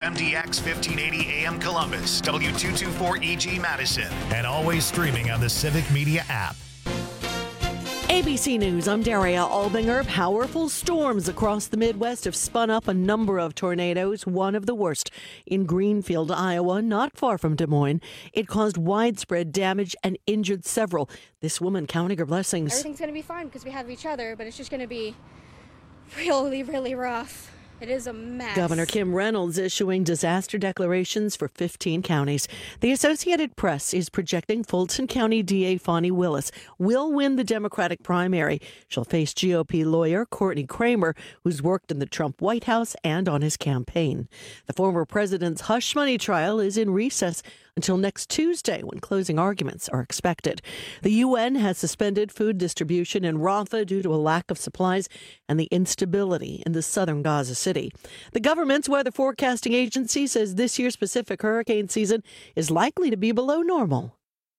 WMDX 1580 AM Columbus, W224EG Madison, and always streaming on the Civic Media app. ABC News, I'm Daria Albinger. Powerful storms across the Midwest have spun up a number of tornadoes, one of the worst in Greenfield, Iowa, not far from Des Moines. It caused widespread damage and injured several. This woman counting her blessings. Everything's going to be fine because we have each other, but it's just going to be really, really rough. It is a mess. Governor Kim Reynolds issuing disaster declarations for 15 counties. The Associated Press is projecting Fulton County DA Fani Willis will win the Democratic primary. She'll face GOP lawyer Courtney Kramer, who's worked in the Trump White House and on his campaign. The former president's hush money trial is in recess until next Tuesday, when closing arguments are expected. The UN has suspended food distribution in Rafah due to a lack of supplies and the instability in the southern Gaza City. The government's weather forecasting agency says this year's Pacific hurricane season is likely to be below normal.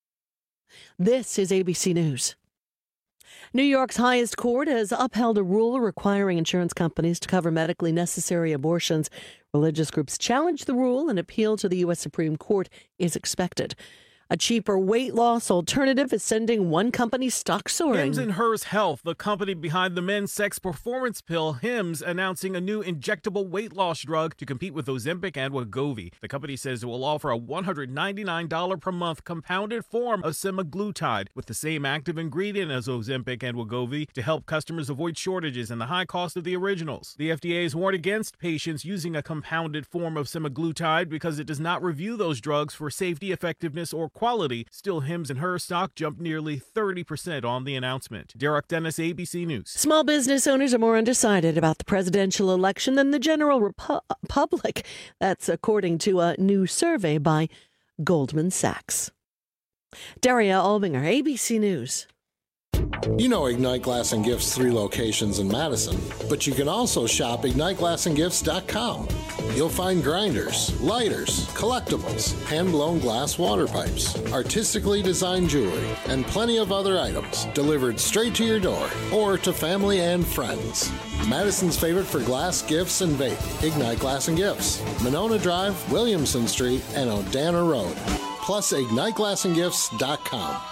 This is ABC News. New York's highest court has upheld a rule requiring insurance companies to cover medically necessary abortions. Religious groups challenge the rule. An appeal to the U.S. Supreme Court is expected. A cheaper weight loss alternative is sending one company's stock soaring. Hims & Hers Health, the company behind the men's sex performance pill Hims, announcing a new injectable weight loss drug to compete with Ozempic and Wegovy. The company says it will offer a $199 per month compounded form of semaglutide with the same active ingredient as Ozempic and Wegovy to help customers avoid shortages and the high cost of the originals. The FDA has warned against patients using a compounded form of semaglutide because it does not review those drugs for safety, effectiveness, or quality. Still, Hims & Hers stock jumped nearly 30% on the announcement. Derek Dennis, ABC News. Small business owners are more undecided about the presidential election than the general public. That's according to a new survey by Goldman Sachs. Daria Albinger, ABC News. You know Ignite Glass and Gifts' 3 locations in Madison, but you can also shop IgniteGlassandGifts.com. You'll find grinders, lighters, collectibles, hand-blown glass water pipes, artistically designed jewelry, and plenty of other items delivered straight to your door or to family and friends. Madison's favorite for glass, gifts, and vape, Ignite Glass and Gifts, Monona Drive, Williamson Street, and Odana Road. Plus, IgniteGlassandGifts.com.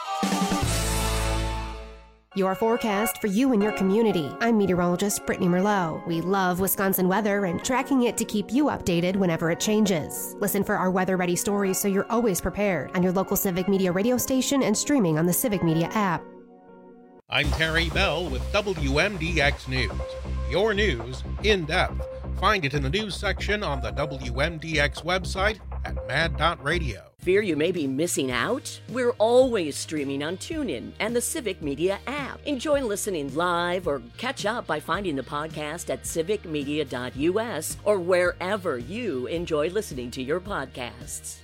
Your forecast for you and your community. I'm meteorologist Brittany Merlot. We love Wisconsin weather and tracking it to keep you updated whenever it changes. Listen for our weather-ready stories so you're always prepared on your local Civic Media radio station and streaming on the Civic Media app. I'm Terry Bell with WMDX News. Your news in depth. Find it in the news section on the WMDX website at mad.radio. Fear you may be missing out? We're always streaming on TuneIn and the Civic Media app. Enjoy listening live or catch up by finding the podcast at civicmedia.us or wherever you enjoy listening to your podcasts.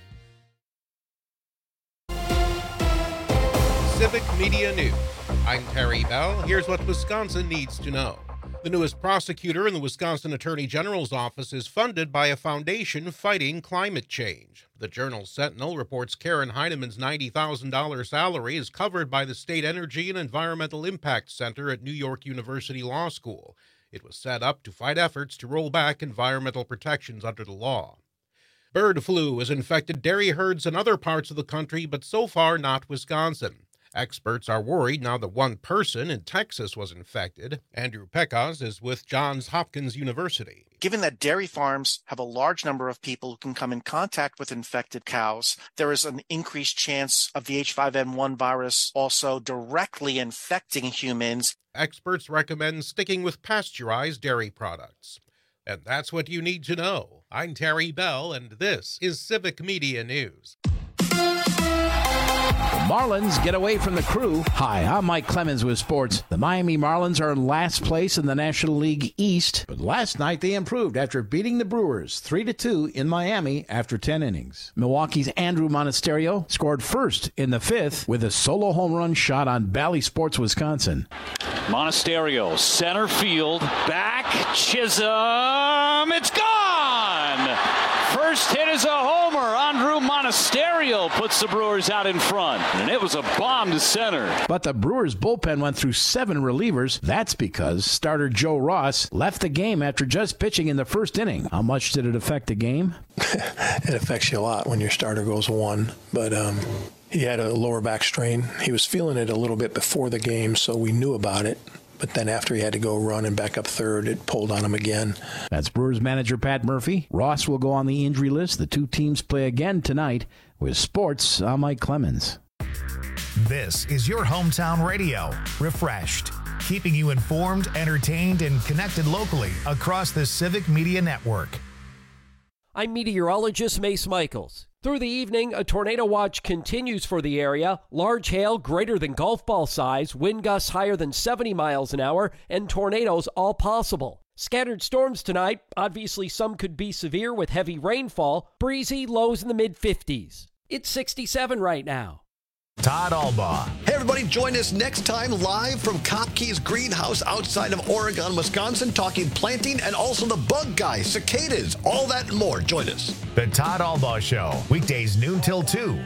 Civic Media News. I'm Terry Bell. Here's what Wisconsin needs to know. The newest prosecutor in the Wisconsin Attorney General's office is funded by a foundation fighting climate change. The Journal-Sentinel reports Karen Heinemann's $90,000 salary is covered by the State Energy and Environmental Impact Center at New York University Law School. It was set up to fight efforts to roll back environmental protections under the law. Bird flu has infected dairy herds in other parts of the country, but so far not Wisconsin. Experts are worried now that one person in Texas was infected. Andrew Pecos is with Johns Hopkins University. Given that dairy farms have a large number of people who can come in contact with infected cows, there is an increased chance of the H5N1 virus also directly infecting humans. Experts recommend sticking with pasteurized dairy products. And that's what you need to know. I'm Terry Bell, and this is Civic Media News. The Marlins get away from the crew. Hi, I'm Mike Clemens with sports. The Miami Marlins are in last place in the National League East, but last night they improved after beating the Brewers 3-2 in Miami after 10 innings. Milwaukee's Andrew Monasterio scored first in the 5th with a solo home run shot on Bally Sports, Wisconsin. Monasterio, center field, back, Chisholm, it's gone! First hit is a homer, Andrew Monasterio. Monasterio puts the Brewers out in front, and it was a bomb to center. But the Brewers bullpen went through 7 relievers. That's because starter Joe Ross left the game after just pitching in the first inning. How much did it affect the game? It affects you a lot when your starter goes 1, but he had a lower back strain. He was feeling it a little bit before the game, so we knew about it. But then after he had to go run and back up third, it pulled on him again. That's Brewers manager Pat Murphy. Ross will go on the injury list. The two teams play again tonight. With sports, I'm Mike Clemens. This is your hometown radio, Refreshed, keeping you informed, entertained, and connected locally across the Civic Media Network. I'm meteorologist Mace Michaels. Through the evening, a tornado watch continues for the area. Large hail greater than golf ball size, wind gusts higher than 70 miles an hour, and tornadoes all possible. Scattered storms tonight. Obviously, some could be severe with heavy rainfall. Breezy, lows in the mid-50s. It's 67 right now. Todd Albaugh. Hey, everybody, join us next time live from Kopke's Greenhouse outside of Oregon, Wisconsin, talking planting and also the bug guy, cicadas, all that and more. Join us. The Todd Albaugh Show, weekdays noon till 2.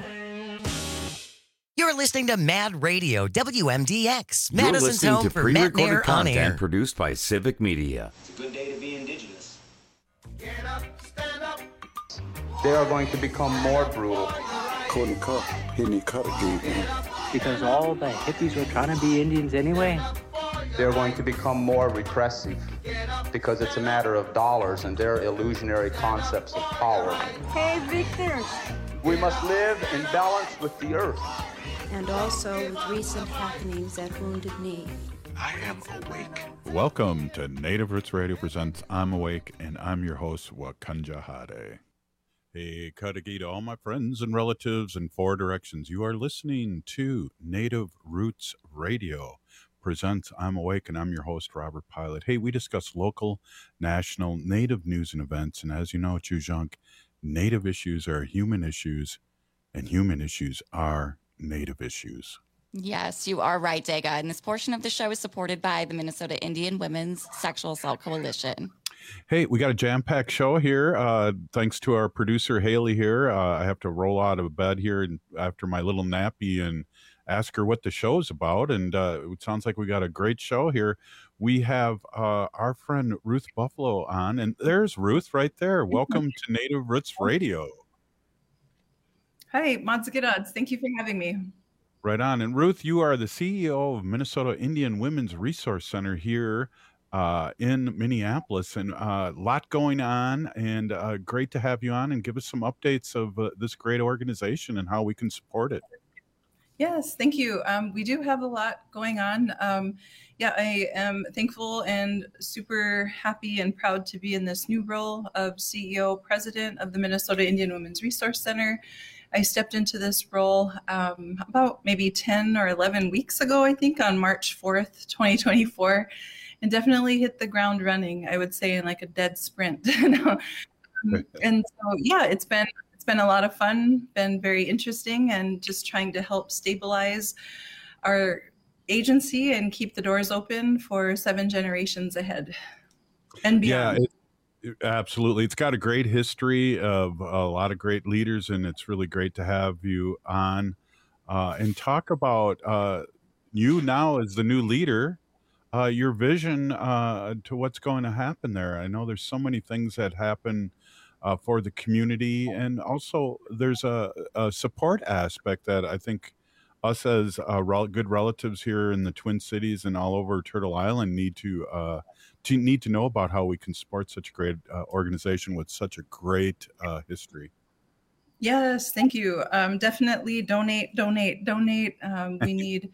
You're listening to Mad Radio, WMDX, You're Madison's listening home to for pre-recorded Matt Nair on content air. produced by Civic Media. It's a good day to be indigenous. Get up, stand up. They are going to become more brutal. Couldn't cut. He didn't cut again. Because all the hippies were trying to be Indians anyway. They're going to become more repressive because it's a matter of dollars and their illusionary concepts of power. Hey, Victor. We must live in balance with the earth. And also with recent happenings at Wounded Knee. I am awake. Welcome to Native Roots Radio presents I'm Awake, and I'm your host, Wakanja Hade. Hey, Kadagi to all my friends and relatives in 4 directions. You are listening to Native Roots Radio presents I'm Awake, and I'm your host, Robert Pilot. Hey, we discuss local, national, Native news and events, and as you know, Chujunk, Native issues are human issues, and human issues are Native issues. Yes, you are right, Dega. And this portion of the show is supported by the Minnesota Indian Women's Sexual Assault Coalition. Hey, we got a jam-packed show here. Thanks to our producer, Haley, here. I have to roll out of bed here after my little nappy and ask her what the show's about. And it sounds like we got a great show here. We have our friend Ruth Buffalo on. And there's Ruth right there. Welcome to Native Roots Radio. Hi, Mods. Thank you for having me. Right on. And Ruth, you are the CEO of Minnesota Indian Women's Resource Center here in Minneapolis, and a lot going on, and great to have you on and give us some updates of this great organization and how we can support it. Yes, thank you. We do have a lot going on. I am thankful and super happy and proud to be in this new role of CEO President of the Minnesota Indian Women's Resource Center. I stepped into this role about maybe 10 or 11 weeks ago, I think, on March 4th, 2024. And definitely hit the ground running, I would say, in like a dead sprint. And so, yeah, it's been a lot of fun, been very interesting, and just trying to help stabilize our agency and keep the doors open for 7 generations ahead and beyond. Yeah, absolutely. It's got a great history of a lot of great leaders, and it's really great to have you on and talk about you now as the new leader. Your vision to what's going to happen there. I know there's so many things that happen for the community, and also there's a support aspect that I think us as good relatives here in the Twin Cities and all over Turtle Island need to know about how we can support such a great organization with such a great history. Yes, thank you. Definitely donate. We need.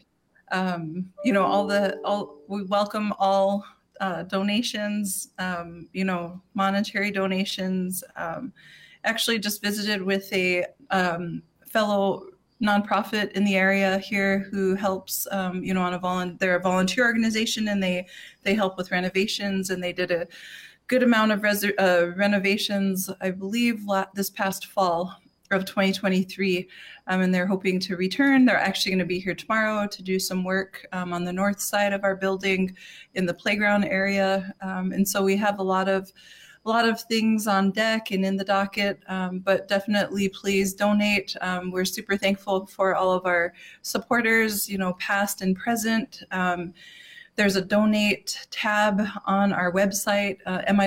We welcome all donations, monetary donations. Actually just visited with a fellow nonprofit in the area here who helps, they're a volunteer organization, and they help with renovations, and they did a good amount of renovations, I believe, this past fall of 2023, and they're hoping to return. They're actually going to be here tomorrow to do some work on the north side of our building in the playground area, and so we have a lot of a lot of things on deck and in the docket, but definitely please donate. We're super thankful for all of our supporters, past and present. There's a donate tab on our website,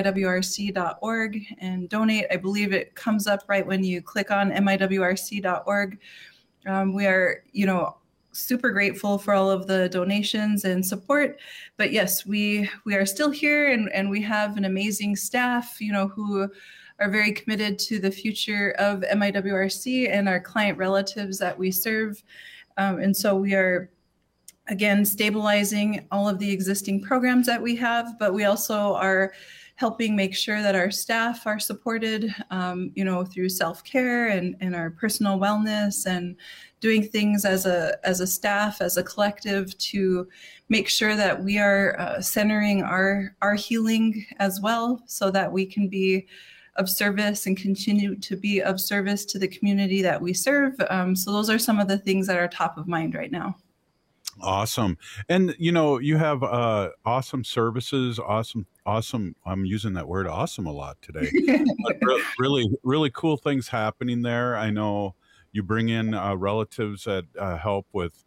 miwrc.org, and donate. I believe it comes up right when you click on miwrc.org. We are, super grateful for all of the donations and support. But yes, we are still here, and we have an amazing staff, who are very committed to the future of MIWRC and our client relatives that we serve. And so we are, again, stabilizing all of the existing programs that we have, but we also are helping make sure that our staff are supported, through self-care and our personal wellness, and doing things as a staff, as a collective, to make sure that we are centering our healing as well, so that we can be of service and continue to be of service to the community that we serve. So those are some of the things that are top of mind right now. Awesome. And, you have awesome services, awesome. I'm using that word awesome a lot today. Really, really cool things happening there. I know you bring in relatives that help with,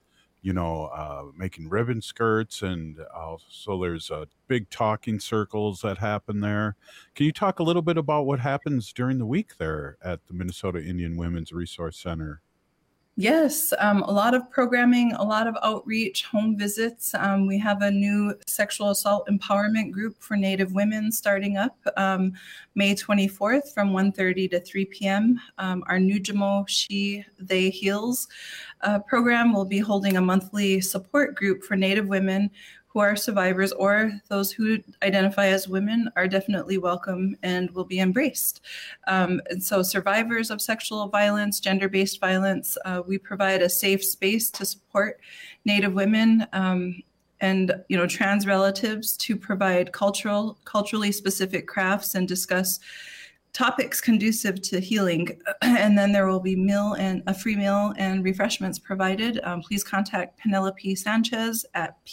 making ribbon skirts, and also there's big talking circles that happen there. Can you talk a little bit about what happens during the week there at the Minnesota Indian Women's Resource Center? Yes, a lot of programming, a lot of outreach, home visits. We have a new sexual assault empowerment group for Native women starting up May 24th from 1:30 to 3 p.m. Our Nujamo She, They Heals program will be holding a monthly support group for Native women who are survivors, or those who identify as women are definitely welcome and will be embraced. And so survivors of sexual violence, gender-based violence, we provide a safe space to support Native women and trans relatives, to provide culturally specific crafts and discuss topics conducive to healing. And then there will be a free meal and refreshments provided. Please contact Penelope Sanchez at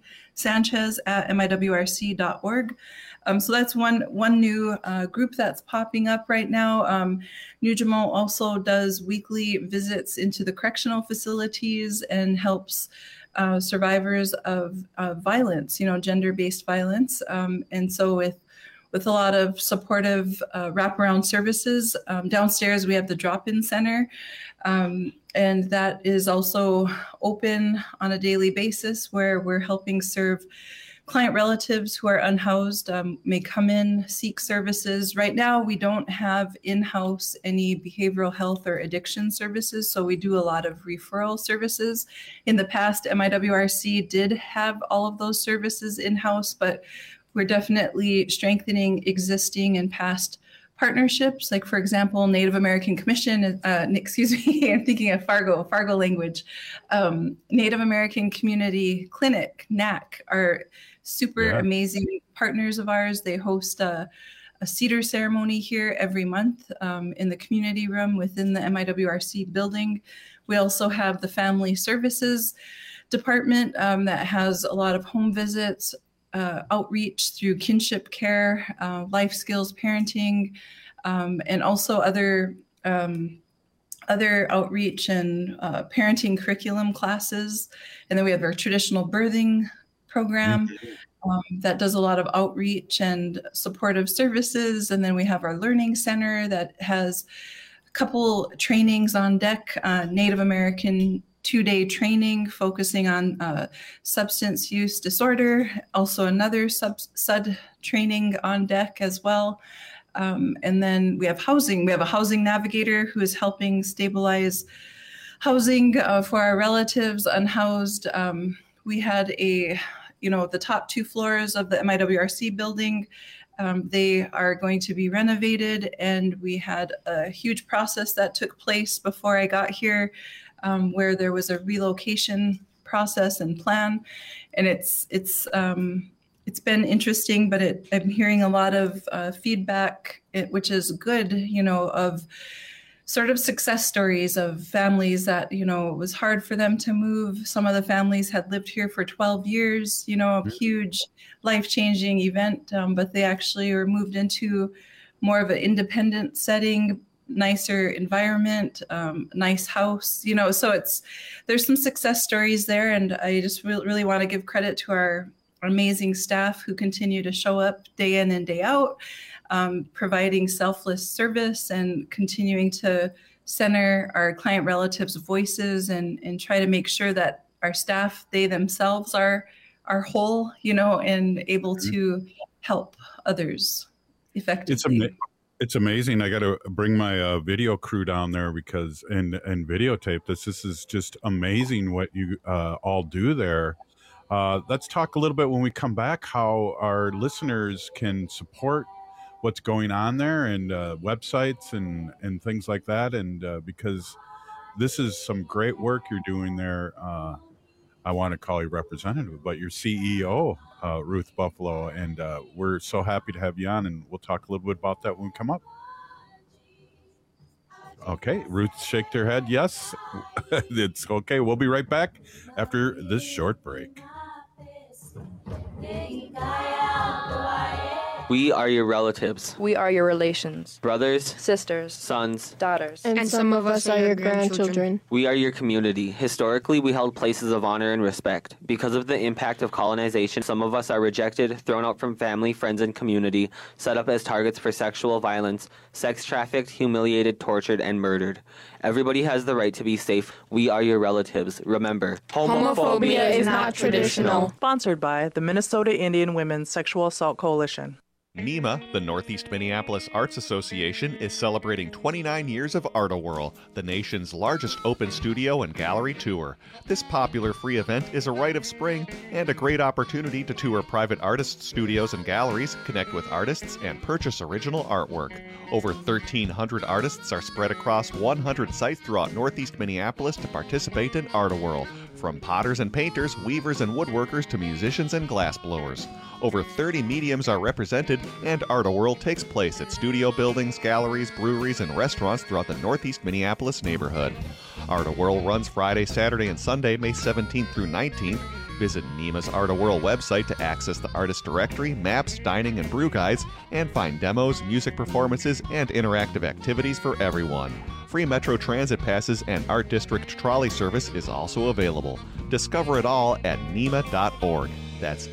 psanchez@miwrc.org. So that's one new group that's popping up right now. Nujamo also does weekly visits into the correctional facilities and helps survivors of violence, gender-based violence. And so with a lot of supportive wraparound services. Downstairs, we have the drop-in center, and that is also open on a daily basis, where we're helping serve client relatives who are unhoused, may come in, seek services. Right now, we don't have in-house any behavioral health or addiction services, so we do a lot of referral services. In the past, MIWRC did have all of those services in-house, but we're definitely strengthening existing and past partnerships. Like, for example, Native American Commission, I'm thinking of Fargo language. Native American Community Clinic, NAC, are super amazing partners of ours. They host a cedar ceremony here every month in the community room within the MIWRC building. We also have the Family Services Department that has a lot of home visits, outreach through kinship care, life skills parenting, and also other outreach and parenting curriculum classes. And then we have our traditional birthing program that does a lot of outreach and supportive services. And then we have our learning center that has a couple trainings on deck, Native American 2-day training focusing on substance use disorder, also another sub training on deck as well. And then we have housing. We have a housing navigator who is helping stabilize housing for our relatives unhoused. We had the top 2 floors of the MIWRC building. They are going to be renovated, and we had a huge process that took place before I got here, where there was a relocation process and plan, and it's been interesting, but I'm hearing a lot of feedback, which is good, of sort of success stories of families that, it was hard for them to move. Some of the families had lived here for 12 years, a huge life-changing event, but they actually were moved into more of an independent setting, nicer environment, nice house, so there's some success stories there. And I just really want to give credit to our amazing staff who continue to show up day in and day out, providing selfless service and continuing to center our client relatives' voices and try to make sure that our staff, they themselves are whole, and able to help others effectively. It's amazing. I got to bring my video crew down there because and videotape this. This is just amazing what you all do there. Let's talk a little bit when we come back how our listeners can support what's going on there and websites and things like that. And because this is some great work you're doing there. I want to call you representative, but you're CEO, Ruth Buffalo, and we're so happy to have you on, and we'll talk a little bit about that when we come up. Okay, Ruth shaked her head. Yes, it's okay. We'll be right back after this short break. We are your relatives. We are your relations. Brothers, sisters, sons, daughters. And some of us are your grandchildren. We are your community. Historically, we held places of honor and respect. Because of the impact of colonization, some of us are rejected, thrown out from family, friends, and community, set up as targets for sexual violence, sex trafficked, humiliated, tortured, and murdered. Everybody has the right to be safe. We are your relatives. Remember, homophobia is not traditional. Sponsored by the Minnesota Indian Women's Sexual Assault Coalition. NEMA, the Northeast Minneapolis Arts Association, is celebrating 29 years of Art-A-Whirl, the nation's largest open studio and gallery tour. This popular free event is a rite of spring and a great opportunity to tour private artists' studios and galleries, connect with artists, and purchase original artwork. Over 1,300 artists are spread across 100 sites throughout Northeast Minneapolis to participate in Art-A-Whirl, from potters and painters, weavers and woodworkers to musicians and glassblowers. Over 30 mediums are represented, and Art-A-Whirl takes place at studio buildings, galleries, breweries, and restaurants throughout the Northeast Minneapolis neighborhood. Art-A-Whirl runs Friday, Saturday, and Sunday, May 17th through 19th. Visit NEMA's Art-A-Whirl website to access the artist directory, maps, dining, and brew guides, and find demos, music performances, and interactive activities for everyone. Free Metro Transit passes and Art District trolley service is also available. Discover it all at NEMA.org. That's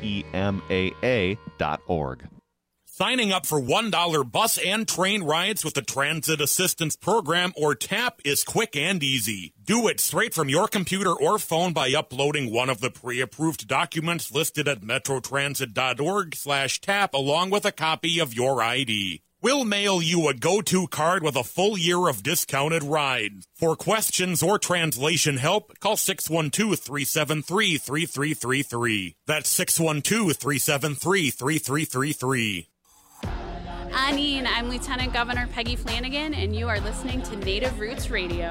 NEMAA.org. Signing up for $1 bus and train rides with the Transit Assistance Program, or TAP, is quick and easy. Do it straight from your computer or phone by uploading one of the pre-approved documents listed at metrotransit.org/TAP along with a copy of your ID. We'll mail you a go-to card with a full year of discounted rides. For questions or translation help, call 612-373-3333. That's 612-373-3333. Anine, I'm Lieutenant Governor Peggy Flanagan, and you are listening to Native Roots Radio.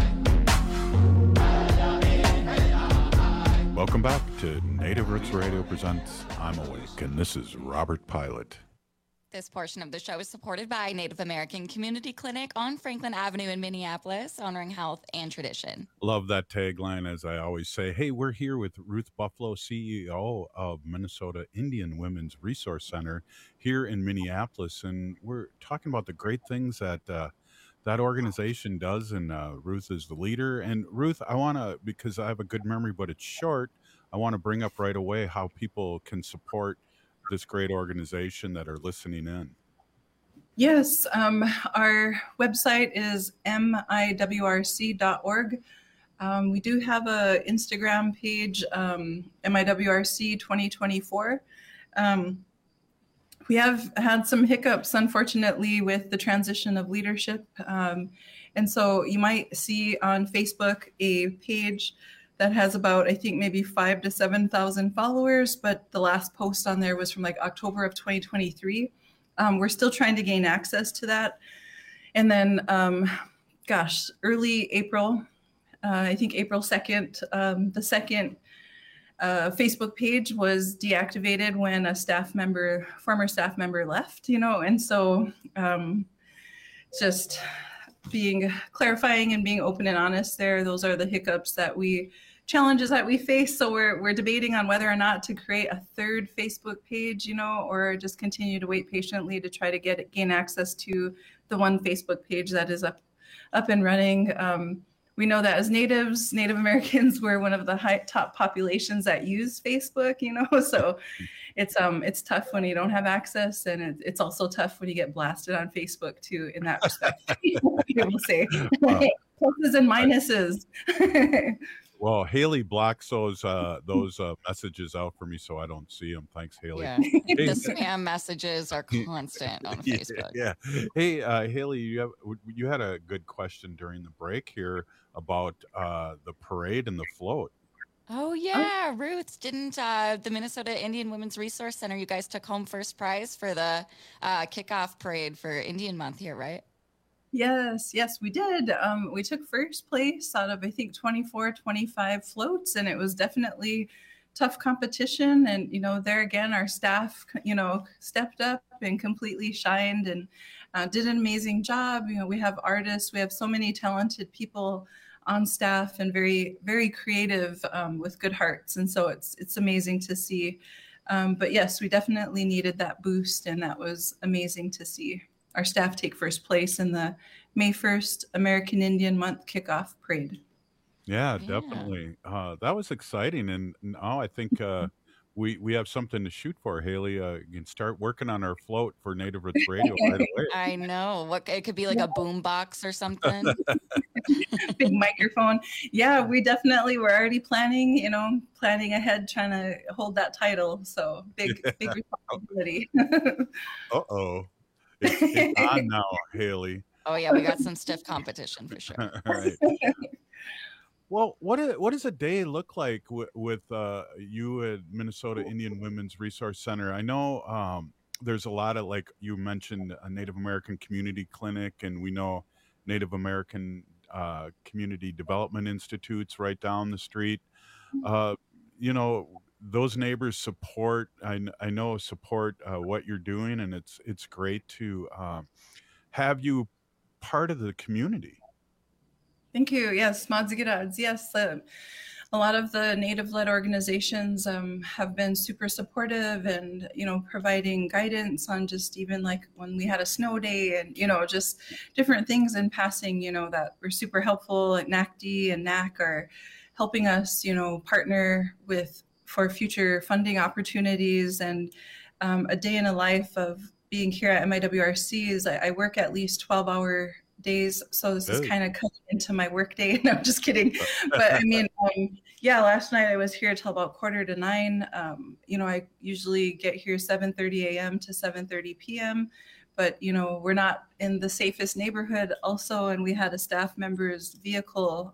Welcome back to Native Roots Radio presents I'm Awake, and this is Robert Pilot. This portion of the show is supported by Native American Community Clinic on Franklin Avenue in Minneapolis, honoring health and tradition. Love that tagline, as I always say. Hey, we're here with Ruth Buffalo, CEO of Minnesota Indian Women's Resource Center here in Minneapolis, and we're talking about the great things that that organization does, and Ruth is the leader. And Ruth, I want to, because I have a good memory, but it's short, I want to bring up right away how people can support this great organization that are listening in. Yes, our website is miwrc.org. We do have a Instagram page, MIWRC 2024. We have had some hiccups, unfortunately, with the transition of leadership. And so you might see on Facebook a page that has about, I think, maybe 5,000 to 7,000 followers, but the last post on there was from like October of 2023. We're still trying to gain access to that. And then, early April, I think April 2nd, the second Facebook page was deactivated when a former staff member left, and so just clarifying and being open and honest there. Those are the hiccups that we challenges that we face. So we're debating on whether or not to create a third Facebook page, or just continue to wait patiently to try to gain access to the one Facebook page that is up and running. We know that as Native Americans, we're one of the top populations that use Facebook, so it's tough when you don't have access, and it's also tough when you get blasted on Facebook too, in that respect. People say pluses and minuses. Well, Haley blocks those messages out for me, so I don't see them. Thanks, Haley. Yeah, the spam messages are constant on Facebook. Yeah. Hey, Haley, you had a good question during the break here about the parade and the float. Oh yeah, Roots, didn't the Minnesota Indian Women's Resource Center, you guys took home first prize for the kickoff parade for Indian Month here, right? Yes, we did. We took first place out of, I think, 25 floats, and it was definitely tough competition. And, there again, our staff, stepped up and completely shined and did an amazing job. We have artists, we have so many talented people on staff and very, very creative with good hearts. And so it's amazing to see. But yes, we definitely needed that boost, and that was amazing to see our staff take first place in the May 1st American Indian Month kickoff parade. Yeah, definitely. That was exciting. And now I think we have something to shoot for, Haley. You can start working on our float for Native Roots Radio right away. I know. It could be like a boom box or something. Big microphone. Yeah, we definitely were already planning ahead, trying to hold that title. So big responsibility. Uh-oh. It's on now, Haley. Oh yeah, we got some stiff competition for sure. Right. Well, what does a day look like with you at Minnesota Indian Women's Resource Center? I know there's a lot of, like you mentioned, a Native American Community Clinic, and we know Native American Community Development Institutes right down the street. Those neighbors support. I know support what you're doing, and it's great to have you part of the community. Thank you. Yes, Madzigidads. Yes, a lot of the Native-led organizations have been super supportive and, providing guidance on just even like when we had a snow day and, just different things in passing, that were super helpful. Like NACD and NAC are helping us, partner for future funding opportunities. And a day in a life of being here at MIWRC is I work at least 12-hour days, so this is kind of cutting into my work day. No, I'm just kidding. But I mean, last night I was here till about 8:45. I usually get here 7:30 a.m. to 7:30 p.m. But we're not in the safest neighborhood also, and we had a staff member's vehicle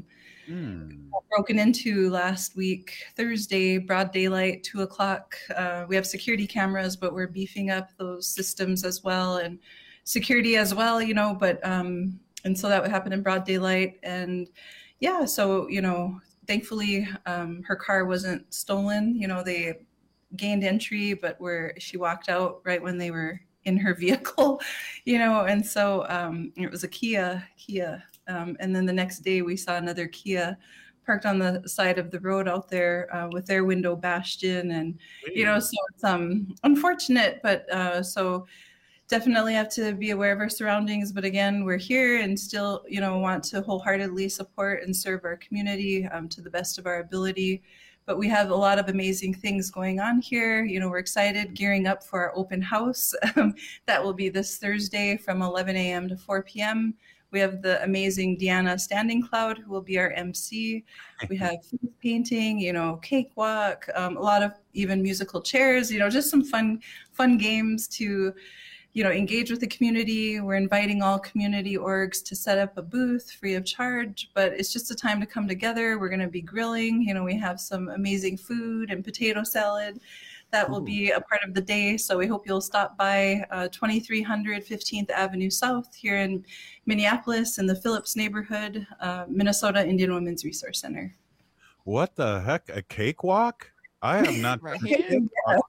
broken into last week, Thursday, broad daylight, 2:00. We have security cameras, but we're beefing up those systems as well, and security as well, but and so that would happen in broad daylight. And so thankfully her car wasn't stolen. they gained entry, but she walked out right when they were in her vehicle, and so it was a Kia, and then the next day we saw another Kia parked on the side of the road out there with their window bashed in, and so it's unfortunate, but so definitely have to be aware of our surroundings. But again, we're here and still, want to wholeheartedly support and serve our community to the best of our ability. But we have a lot of amazing things going on here. We're excited, gearing up for our open house. That will be this Thursday from 11 a.m. to 4 p.m. We have the amazing Deanna Standing Cloud, who will be our MC. We have face painting, cakewalk, a lot of even musical chairs, just some fun games to engage with the community. We're inviting all community orgs to set up a booth free of charge, but it's just a time to come together. We're going to be grilling. We have some amazing food and potato salad that will be a part of the day. So we hope you'll stop by 2300 15th Avenue South here in Minneapolis in the Phillips neighborhood, Minnesota Indian Women's Resource Center. What the heck? A cakewalk? I have not. Right.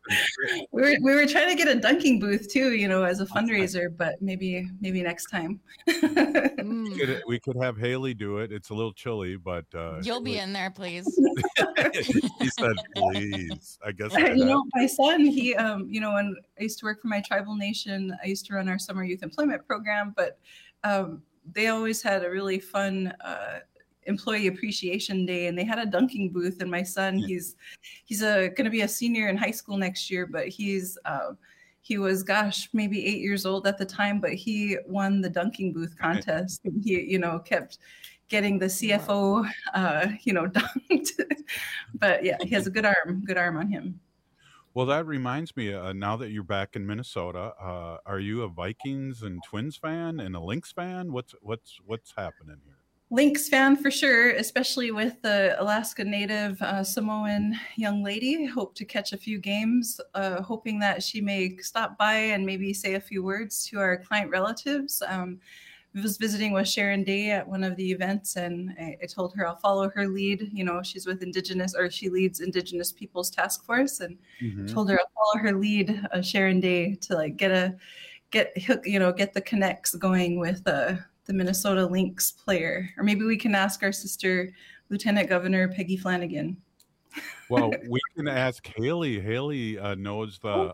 We were trying to get a dunking booth too, as a fundraiser, but maybe next time. We could have Haley do it. It's a little chilly, but You'll be in there, please. He said, "Please." I guess my son. He, when I used to work for my tribal nation, I used to run our summer youth employment program, but they always had a really fun employee appreciation day, and they had a dunking booth. And my son, he's going to be a senior in high school next year, but he was, maybe 8 years old at the time, but he won the dunking booth contest. And he, kept getting the CFO, dunked. But yeah, he has a good arm on him. Well, that reminds me, now that you're back in Minnesota, are you a Vikings and Twins fan and a Lynx fan? What's happening here? Lynx fan for sure, especially with the Alaska Native Samoan young lady. Hope to catch a few games, hoping that she may stop by and maybe say a few words to our client relatives. I was visiting with Sharon Day at one of the events, and I told her I'll follow her lead. She's with she leads Indigenous Peoples Task Force, and told her I'll follow her lead, Sharon Day, to get the connects going with the Minnesota Lynx player. Or maybe we can ask our sister, Lieutenant Governor Peggy Flanagan. Well, we can ask Haley. Haley knows the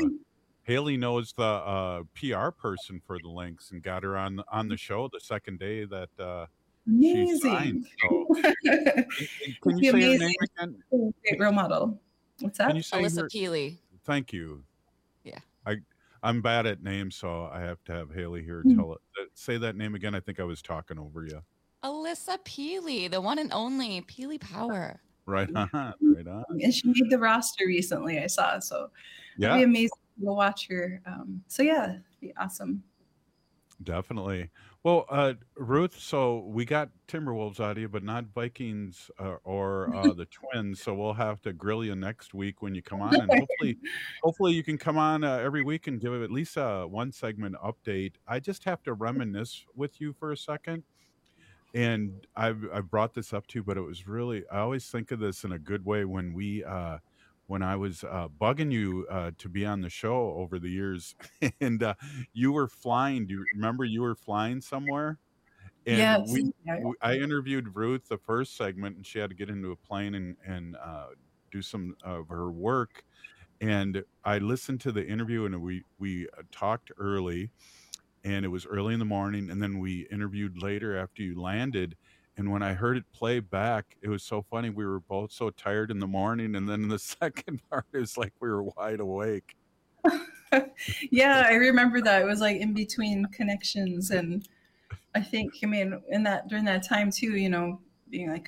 PR person for the Lynx and got her on the show the second day that she signed. So, can you say her name again? Great role model. What's that? Can you say Alyssa Peely. Thank you. Yeah. I'm bad at names, so I have to have Haley here say that name again. I think I was talking over you. Alyssa Peely, the one and only Peely Power. Right on, right on. And she made the roster recently, I saw. So it'd be amazing to watch her. So yeah, it'd be awesome. Definitely. Well, Ruth, so we got Timberwolves out of you, but not Vikings or the Twins. So we'll have to grill you next week when you come on, and hopefully you can come on every week and give at least a one segment update. I just have to reminisce with you for a second, and I brought this up to you, but it was really, I always think of this in a good way when I was bugging you to be on the show over the years, and you were flying. Do you remember you were flying somewhere? And yes. I interviewed Ruth the first segment, and she had to get into a plane and do some of her work. And I listened to the interview, and we talked early, and it was early in the morning, and then we interviewed later after you landed. And when I heard it play back, it was so funny. We were both so tired in the morning. And then in the second part, it was like we were wide awake. Yeah, I remember that. It was like in between connections. And I think, during that time too, being like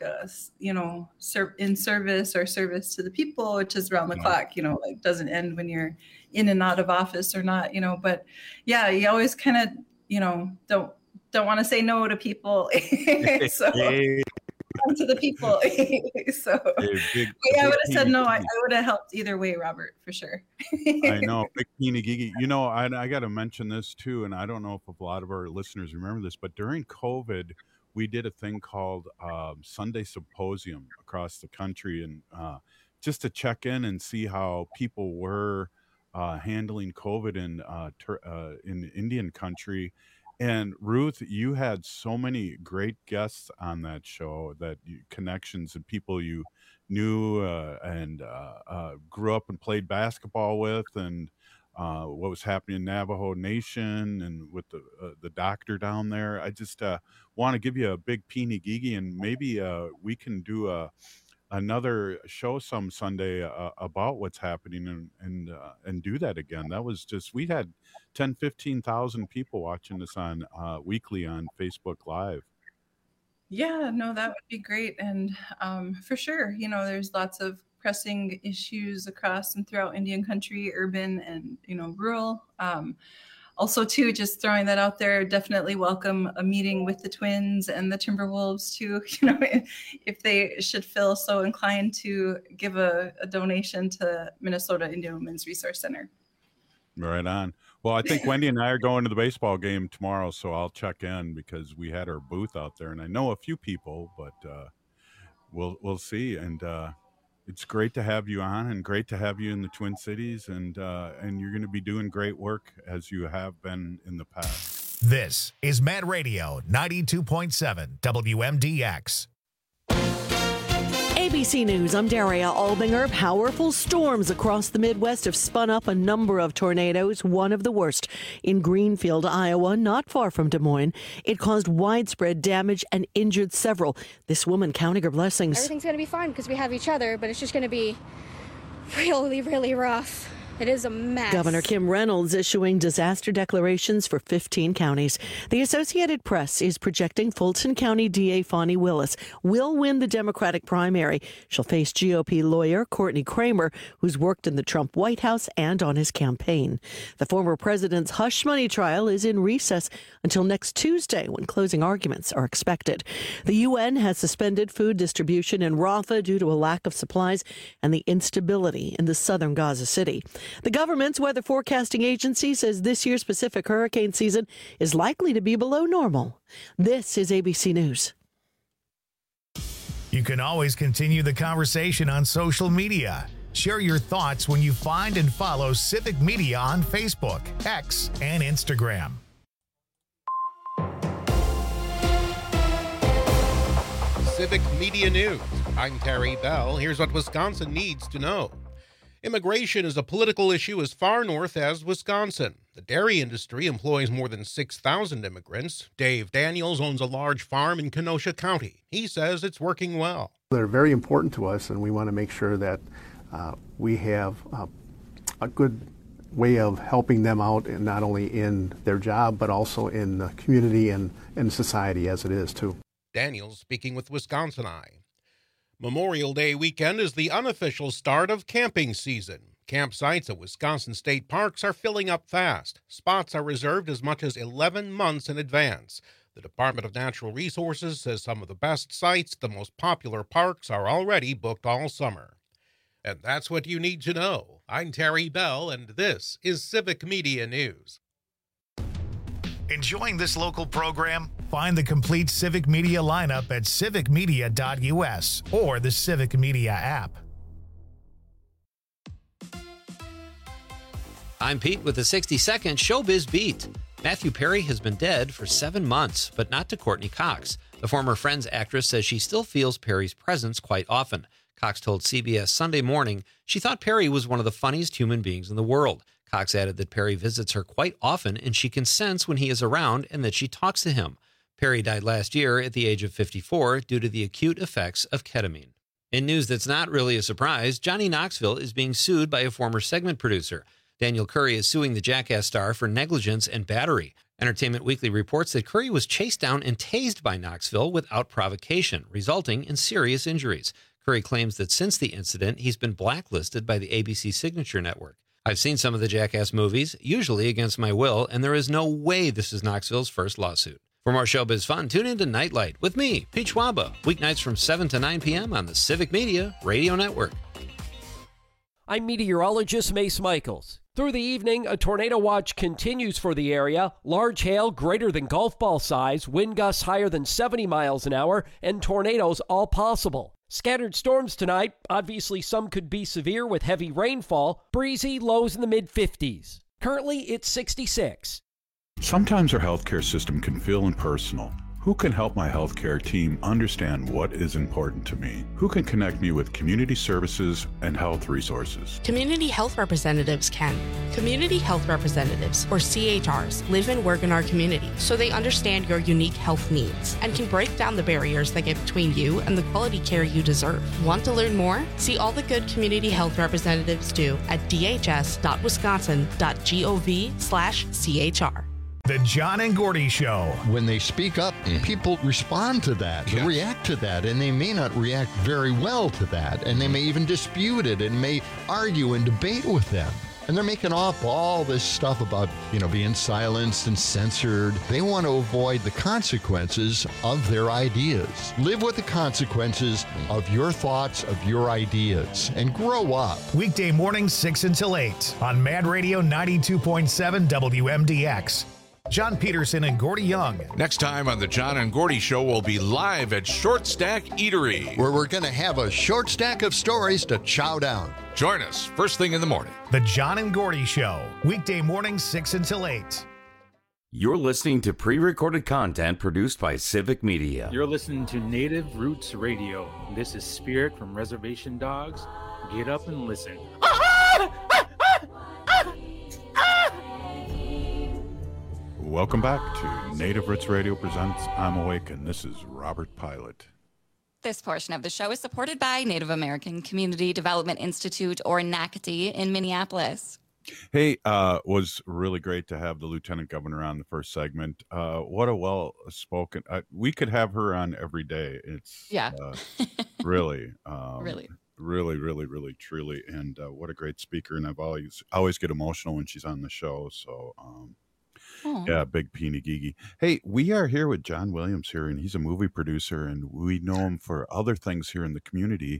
in service or service to the people, which is around the clock, doesn't end when you're in and out of office or not, but yeah, you always kind of, don't want to say no to people. So to the people. So I would have said no. I would have helped either way, Robert, for sure. I know. Big Peeny Gigi. I got to mention this too, and I don't know if a lot of our listeners remember this, but during COVID, we did a thing called Sunday Symposium across the country, and just to check in and see how people were handling COVID in Indian country. And Ruth, you had so many great guests on that show, connections and people you knew and grew up and played basketball with, and what was happening in Navajo Nation and with the doctor down there. I just want to give you a big Peeny Gigi, and maybe we can do another show some Sunday about what's happening and do that again. That was just, we had 15,000 people watching this on weekly on Facebook Live. Yeah, no, that would be great. And for sure, there's lots of pressing issues across and throughout Indian country, urban and, rural. Also, too, just throwing that out there, definitely welcome a meeting with the Twins and the Timberwolves, too, if they should feel so inclined to give a donation to Minnesota Indian Women's Resource Center. Right on. Well, I think Wendy and I are going to the baseball game tomorrow, so I'll check in because we had our booth out there, and I know a few people, but we'll see. And it's great to have you on, and great to have you in the Twin Cities, and you're going to be doing great work as you have been in the past. This is Mad Radio 92.7 WMDX. ABC News, I'm Daria Albinger. Powerful storms across the Midwest have spun up a number of tornadoes, one of the worst in Greenfield, Iowa, not far from Des Moines. It caused widespread damage and injured several. This woman counting her blessings. Everything's going to be fine because we have each other, but it's just going to be really, really rough. It is a mess. Governor Kim Reynolds issuing disaster declarations for 15 counties. The Associated Press is projecting Fulton County DA Fani Willis will win the Democratic primary. She'll face GOP lawyer Courtney Kramer, who's worked in the Trump White House and on his campaign. The former president's hush money trial is in recess until next Tuesday, when closing arguments are expected. The UN has suspended food distribution in Rafah due to a lack of supplies and the instability in the southern Gaza City. The government's weather forecasting agency says this year's Pacific hurricane season is likely to be below normal. This is ABC News. You can always continue the conversation on social media. Share your thoughts when you find and follow Civic Media on Facebook, X, and Instagram. Civic Media News. I'm Terry Bell. Here's what Wisconsin needs to know. Immigration is a political issue as far north as Wisconsin. The dairy industry employs more than 6,000 immigrants. Dave Daniels owns a large farm in Kenosha County. He says it's working well. They're very important to us, and we want to make sure that we have a good way of helping them out, and not only in their job, but also in the community and in society as it is, too. Daniels speaking with Wisconsin Eye. Memorial Day weekend is the unofficial start of camping season. Campsites at Wisconsin state parks are filling up fast. Spots are reserved as much as 11 months in advance. The Department of Natural Resources says some of the best sites, the most popular parks, are already booked all summer. And that's what you need to know. I'm Terry Bell, and this is Civic Media News. Enjoying this local program? Find the complete Civic Media lineup at civicmedia.us or the Civic Media app. I'm Pete with the 60-second Showbiz Beat. Matthew Perry has been dead for 7 months, but not to Courtney Cox. The former Friends actress says she still feels Perry's presence quite often. Cox told CBS Sunday Morning she thought Perry was one of the funniest human beings in the world. Cox added that Perry visits her quite often and she can sense when he is around and that she talks to him. Perry died last year at the age of 54 due to the acute effects of ketamine. In news that's not really a surprise, Johnny Knoxville is being sued by a former segment producer. Daniel Curry is suing the Jackass star for negligence and battery. Entertainment Weekly reports that Curry was chased down and tased by Knoxville without provocation, resulting in serious injuries. Curry claims that since the incident, he's been blacklisted by the ABC Signature Network. I've seen some of the Jackass movies, usually against my will, and there is no way this is Knoxville's first lawsuit. For more showbiz fun, tune in to Nightlight with me, Pete Schwaba, weeknights from 7 to 9 p.m. on the Civic Media Radio Network. I'm meteorologist Mace Michaels. Through the evening, a tornado watch continues for the area. Large hail greater than golf ball size, wind gusts higher than 70 miles an hour, and tornadoes all possible. Scattered storms tonight. Obviously, some could be severe with heavy rainfall. Breezy, lows in the mid-50s. Currently, it's 66. Sometimes our healthcare system can feel impersonal. Who can help my healthcare team understand what is important to me? Who can connect me with community services and health resources? Community health representatives can. Community health representatives, or CHRs, live and work in our community, so they understand your unique health needs and can break down the barriers that get between you and the quality care you deserve. Want to learn more? See all the good community health representatives do at dhs.wisconsin.gov/CHR. The John and Gordy Show. When they speak up, people respond to that, they react to that, and they may not react very well to that, and they may even dispute it and may argue and debate with them. And they're making up all this stuff about, being silenced and censored. They want to avoid the consequences of their ideas. Live with the consequences of your thoughts, of your ideas, and grow up. Weekday mornings 6 until 8 on Mad Radio 92.7 WMDX. John Peterson and Gordy Young. Next time on the John and Gordy Show, we'll be live at Short Stack Eatery, where we're going to have a short stack of stories to chow down. Join us first thing in the morning. The John and Gordy Show, weekday mornings 6 until 8. You're listening to pre-recorded content produced by Civic Media. You're listening to Native Roots Radio. This is Spirit from Reservation Dogs. Get up and listen. Welcome back to Native Roots Radio presents I'm Awake, and this is Robert Pilot. This portion of the show is supported by Native American Community Development Institute, or NACD, in Minneapolis. Hey, was really great to have the Lieutenant Governor on the first segment. What a well-spoken... we could have her on every day. It's really... really, truly. And what a great speaker. And I've always get emotional when she's on the show. So... yeah, big Peeny Gigi. Hey, we are here with John Williams here, and he's a movie producer, and we know him for other things here in the community.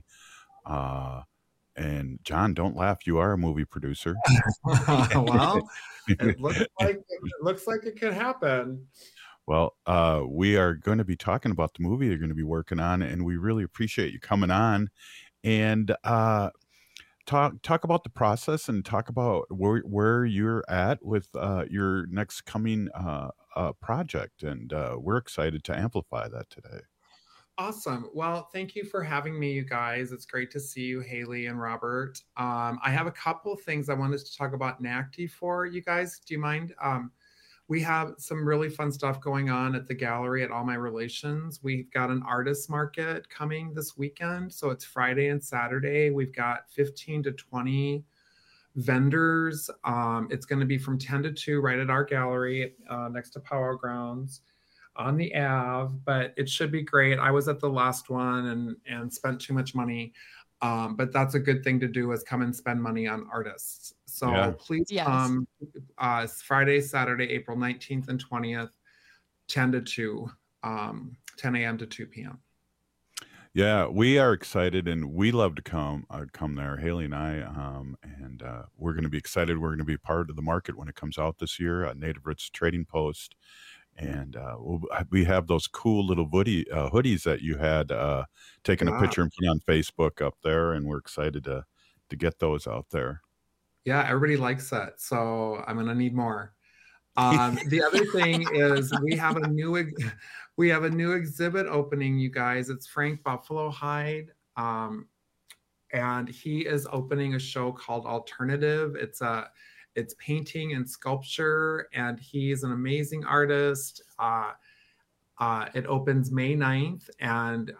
And John, don't laugh. You are a movie producer. Well, it looks like it could happen. Well, we are going to be talking about the movie you're going to be working on, and we really appreciate you coming on and talk about the process and talk about where you're at with your next coming project. And we're excited to amplify that today. Awesome. Well, thank you for having me, you guys. It's great to see you, Haley and Robert. I have a couple of things I wanted to talk about NACD for you guys. Do you mind? We have some really fun stuff going on at the gallery at All My Relations. We've got an artist market coming this weekend. So it's Friday and Saturday. We've got 15 to 20 vendors. It's going to be from 10 to 2 right at our gallery next to Power Grounds on the Ave, but it should be great. I was at the last one and spent too much money. But that's a good thing to do, is come and spend money on artists. So please come Friday, Saturday, April 19th and 20th, 10 to 2, 10 a.m. to 2 p.m. Yeah, we are excited, and we love to come there, Haley and I, and we're going to be excited. We're going to be part of the market when it comes out this year at Native Roots Trading Post. And we have those cool little hoodies that you had taken a picture and put on Facebook up there, and we're excited to get those out there. Yeah, everybody likes that, so I'm gonna need more. The other thing is we have a new exhibit opening, you guys. It's Frank Buffalo Hyde, and he is opening a show called Alternative. It's painting and sculpture, and he's an amazing artist. It opens May 9th, and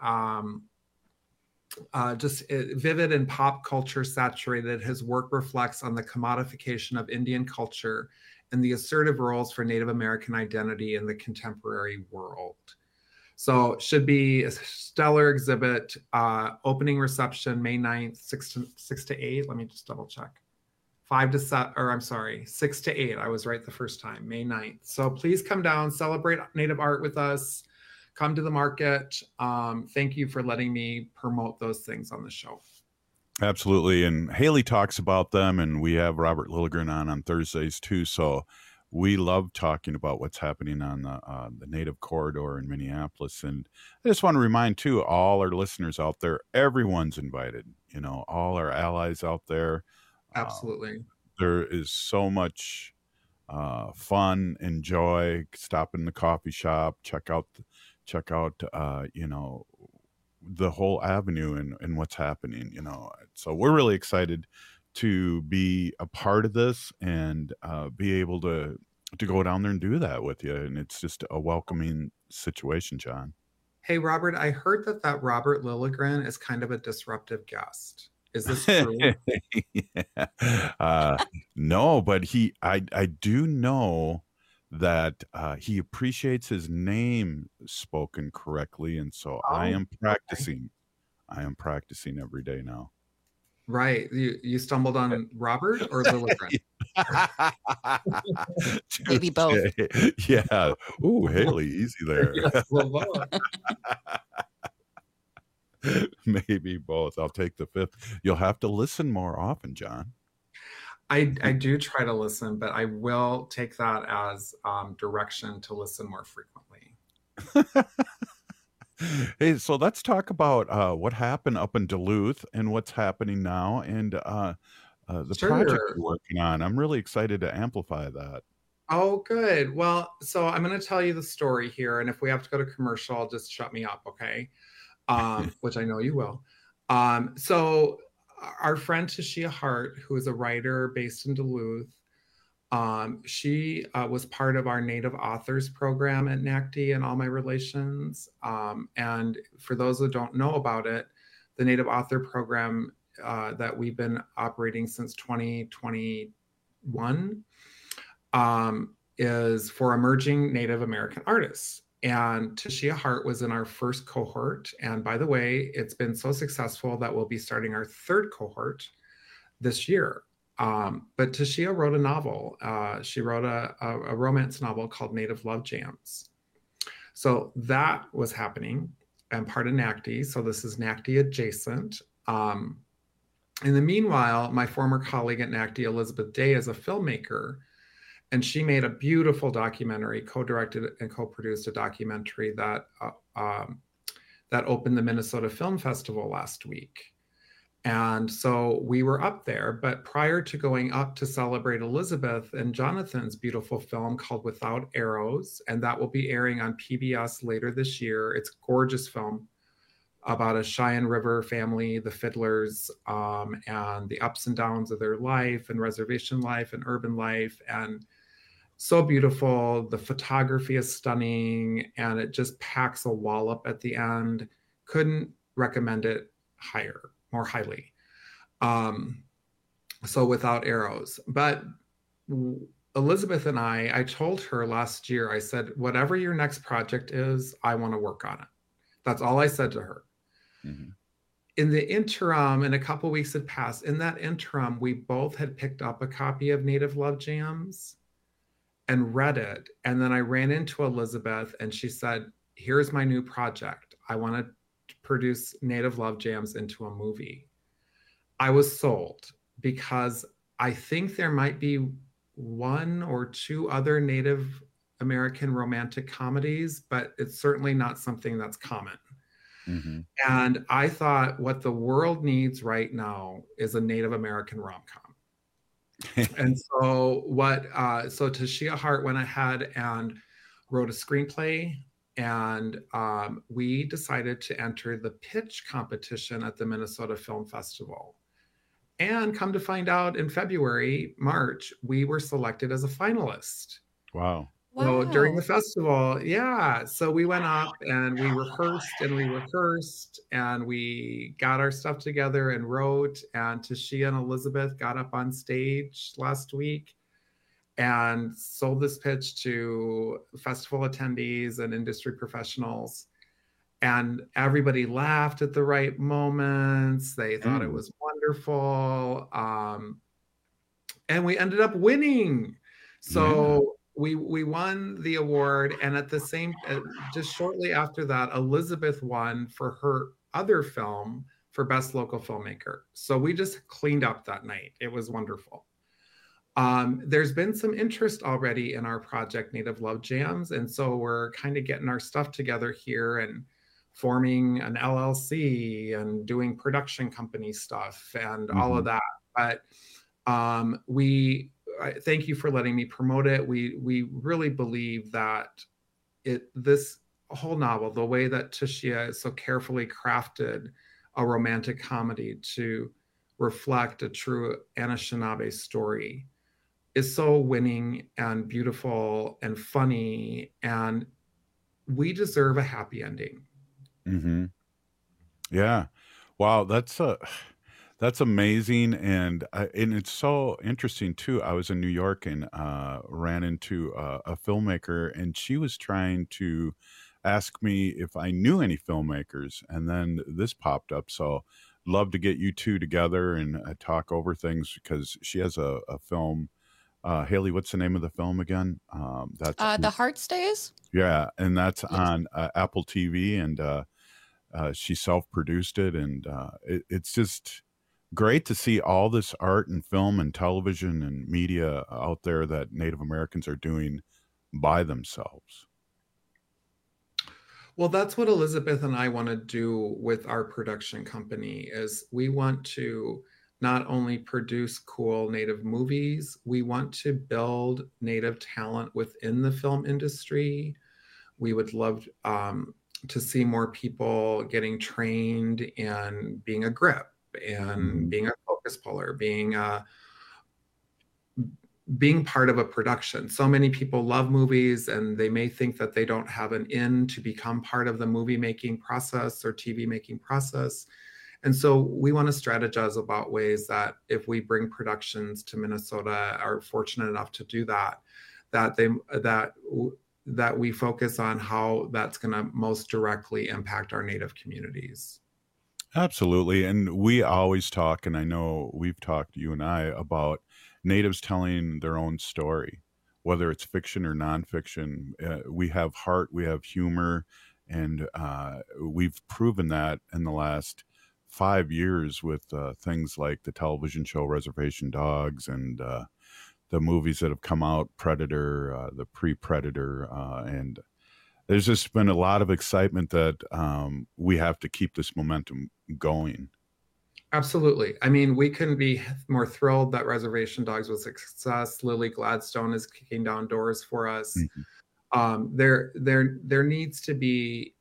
vivid and pop culture saturated, his work reflects on the commodification of Indian culture and the assertive roles for Native American identity in the contemporary world. So it should be a stellar exhibit. Opening reception May 9th, 6 to 8. Let me just double check. 6 to 8. I was right the first time, May 9th. So please come down, celebrate Native art with us, come to the market. Thank you for letting me promote those things on the show. Absolutely. And Haley talks about them, and we have Robert Lilligren on Thursdays too. So we love talking about what's happening on the Native corridor in Minneapolis. And I just want to remind too, all our listeners out there, everyone's invited, all our allies out there. Absolutely. There is so much fun and joy. Stop in the coffee shop, check out the whole avenue and what's happening, So we're really excited to be a part of this and be able to go down there and do that with you. And it's just a welcoming situation, John. Hey, Robert, I heard that Robert Lilligren is kind of a disruptive guest. Is this true? No, but I do know that he appreciates his name spoken correctly, and so I am practicing. I am practicing every day now. Right. You stumbled on Robert or Lilligren? Maybe both. Yeah. Ooh, Haley, easy there. Yes, Maybe both. I'll take the fifth. You'll have to listen more often, John. I do try to listen, but I will take that as direction to listen more frequently. Hey, so let's talk about what happened up in Duluth and what's happening now, and the project Sure. you're working on. I'm really excited to amplify that. Oh, good. Well, so I'm going to tell you the story here, and if we have to go to commercial, just shut me up, okay? Which I know you will. So our friend Tashia Hart, who is a writer based in Duluth, she was part of our Native Authors program at NACD and All My Relations. And for those who don't know about it, the Native Author program that we've been operating since 2021 is for emerging Native American artists. And Tashia Hart was in our first cohort. And by the way, it's been so successful that we'll be starting our third cohort this year. But Tashia wrote a novel. She wrote a romance novel called Native Love Jams. So that was happening and part of NACD. So this is NACD adjacent. In the meanwhile, my former colleague at NACD, Elizabeth Day, is a filmmaker, and she made a beautiful documentary, co-directed and co-produced a documentary that that opened the Minnesota Film Festival last week. And so we were up there, but prior to going up to celebrate Elizabeth and Jonathan's beautiful film called Without Arrows, and that will be airing on PBS later this year. It's a gorgeous film about a Cheyenne River family, the Fiddlers, and the ups and downs of their life and reservation life and urban life. And so beautiful. The photography is stunning, and it just packs a wallop at the end. Couldn't recommend it more highly. So Without Arrows. But Elizabeth and I told her last year, I said, whatever your next project is, I want to work on it. That's all I said to her. Mm-hmm. In the interim, and a couple weeks had passed, in that interim, we both had picked up a copy of Native Love Jams and read it. And then I ran into Elizabeth and she said, here's my new project. I want to produce Native Love Jams into a movie. I was sold because I think there might be one or two other Native American romantic comedies, but it's certainly not something that's common. Mm-hmm. And I thought what the world needs right now is a Native American rom-com. And so so Tashia Hart went ahead and wrote a screenplay, and we decided to enter the pitch competition at the Minnesota Film Festival. And come to find out, in March, we were selected as a finalist. Wow. So during the festival, yeah. So we went up and we rehearsed and we got our stuff together and wrote. And Tashia and Elizabeth got up on stage last week and sold this pitch to festival attendees and industry professionals. And everybody laughed at the right moments. They thought it was wonderful. And we ended up winning. So we won the award. And at the same, just shortly after that, Elizabeth won for her other film for Best Local Filmmaker. So we just cleaned up that night. It was wonderful. There's been some interest already in our project, Native Love Jams. And so we're kind of getting our stuff together here and forming an LLC and doing production company stuff and all of that. But thank you for letting me promote it. We really believe that this whole novel, the way that Tashia so carefully crafted a romantic comedy to reflect a true Anishinaabe story, is so winning and beautiful and funny, and we deserve a happy ending. Mm-hmm. Yeah. Wow. That's amazing. And it's so interesting too. I was in New York and ran into a filmmaker, and she was trying to ask me if I knew any filmmakers. And then this popped up. So love to get you two together and talk over things, because she has a film. Haley, what's the name of the film again? That's The Heart Stays. Yeah. And that's on Apple TV, and she self-produced it. And it's just great to see all this art and film and television and media out there that Native Americans are doing by themselves. Well, that's what Elizabeth and I want to do with our production company. Is we want to not only produce cool Native movies, we want to build Native talent within the film industry. We would love to see more people getting trained in being a grip and being a focus puller, being part of a production. So many people love movies and they may think that they don't have an in to become part of the movie making process or TV making process. And so we want to strategize about ways that if we bring productions to Minnesota, are fortunate enough to do that, that we focus on how that's going to most directly impact our Native communities. Absolutely. And we always talk, and I know we've talked, you and I, about Natives telling their own story, whether it's fiction or nonfiction. We have heart, we have humor, and we've proven that in the last 5 years with things like the television show Reservation Dogs and the movies that have come out, Predator, the Pre-Predator, and there's just been a lot of excitement that we have to keep this momentum going. Absolutely. I mean, we couldn't be more thrilled that Reservation Dogs was a success. Lily Gladstone is kicking down doors for us. Mm-hmm. There needs to be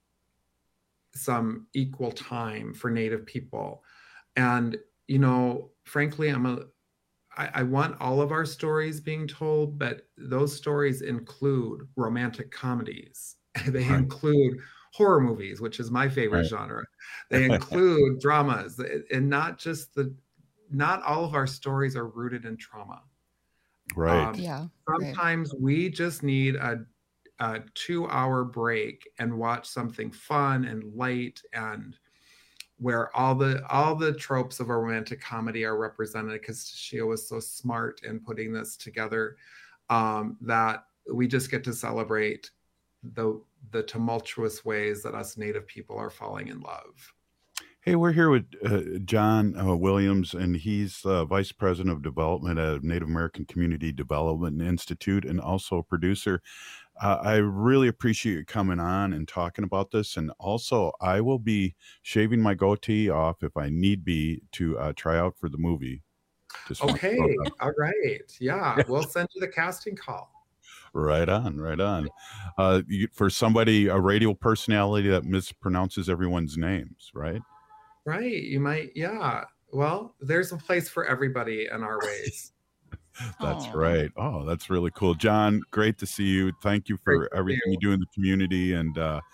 some equal time for Native people. And, you know, frankly, I want all of our stories being told, but those stories include romantic comedies. They include horror movies, which is my favorite genre. They include dramas, and not all of our stories are rooted in trauma. Right. Sometimes we just need a 2-hour break and watch something fun and light, and where all the tropes of a romantic comedy are represented, because Shia was so smart in putting this together, that we just get to celebrate the tumultuous ways that us Native people are falling in love. Hey, we're here with John Williams, and he's Vice President of Development at Native American Community Development Institute and also a producer. I really appreciate you coming on and talking about this. And also, I will be shaving my goatee off if I need be to try out for the movie. Okay. All right. Yeah. We'll send you the casting call. Right on, right on. For somebody, a radio personality that mispronounces everyone's names, right? Right. You might. Yeah. Well, there's a place for everybody in our ways. That's right. Oh, that's really cool. John, great to see you. Thank you for everything you do in the community, and